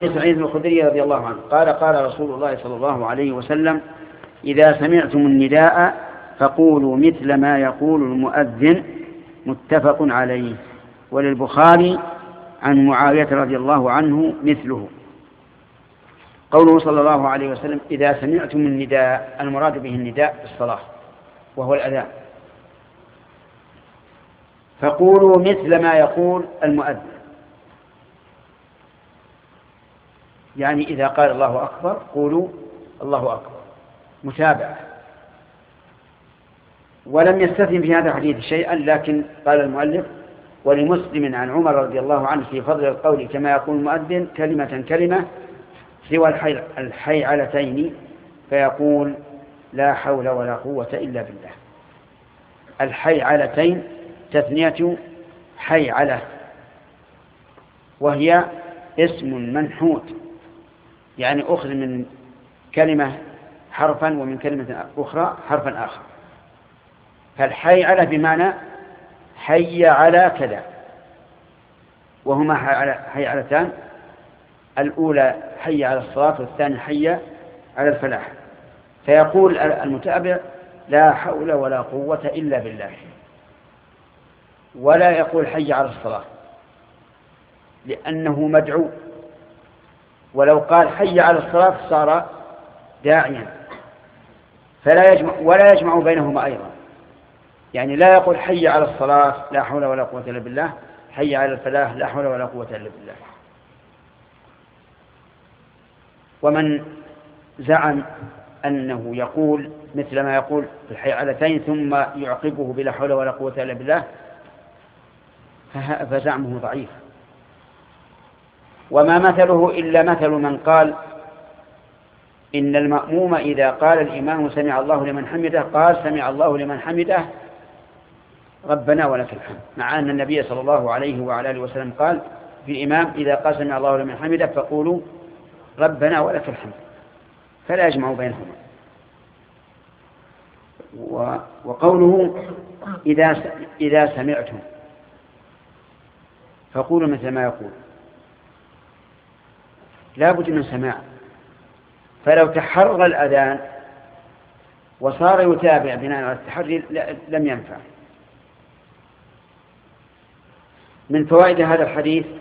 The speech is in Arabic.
سعيد الخدري رضي الله عنه قال قال رسول الله صلى الله عليه وسلم: إذا سمعتم النداء فقولوا مثل ما يقول المؤذن. متفق عليه. وللبخاري عن معاوية رضي الله عنه مثله. قوله صلى الله عليه وسلم: إذا سمعتم النداء، المراد به النداء بالصلاة وهو الأذان، فقولوا مثل ما يقول المؤذن، يعني إذا قال الله أكبر قولوا الله أكبر متابعة. ولم يستثن في هذا الحديث شيئا، لكن قال المؤلف: ولمسلم عن عمر رضي الله عنه في فضل القول كما يقول المؤذن كلمة كلمة سوى الحيعلتين، فيقول: لا حول ولا قوة إلا بالله. الحيعلتين تثنية حيعلة، وهي اسم منحوت، يعني أخذ من كلمة حرفا ومن كلمة أخرى حرفا آخر. فالحيعلة بمعنى حي على كذا، وهما حيعلتان: الأولى حي على الصلاة، والثاني حي على الفلاح. فيقول المتابع: لا حول ولا قوة إلا بالله، ولا يقول حي على الصلاة لأنه مدعو، ولو قال حي على الصلاة صار داعيا، ولا يجمع بينهما أيضا، يعني لا يقول حي على الصلاة لا حول ولا قوة إلا بالله، حي على الفلاح لا حول ولا قوة إلا بالله. ومن زعم أنه يقول مثل ما يقول الحيعلتين ثم يعقبه بلا حول ولا قوة إلا بالله فزعمه ضعيف. وما مثله إلا مثل من قال إن المأموم إذا قال الإمام سمع الله لمن حمده قال سمع الله لمن حمده ربنا ولك الحمد، مع أن النبي صلى الله عليه وعلى آله وسلم قال في الإمام إذا قال سمع الله لمن حمده فقولوا ربنا ولك الحمد، فلا يجمع بينهما. وقوله إذا سمعتم فقولوا مثل ما يقول، لا بد من سماع. فلو تحرر الأذان وصار يتابع بناء على التحري لم ينفع. من فوائد هذا الحديث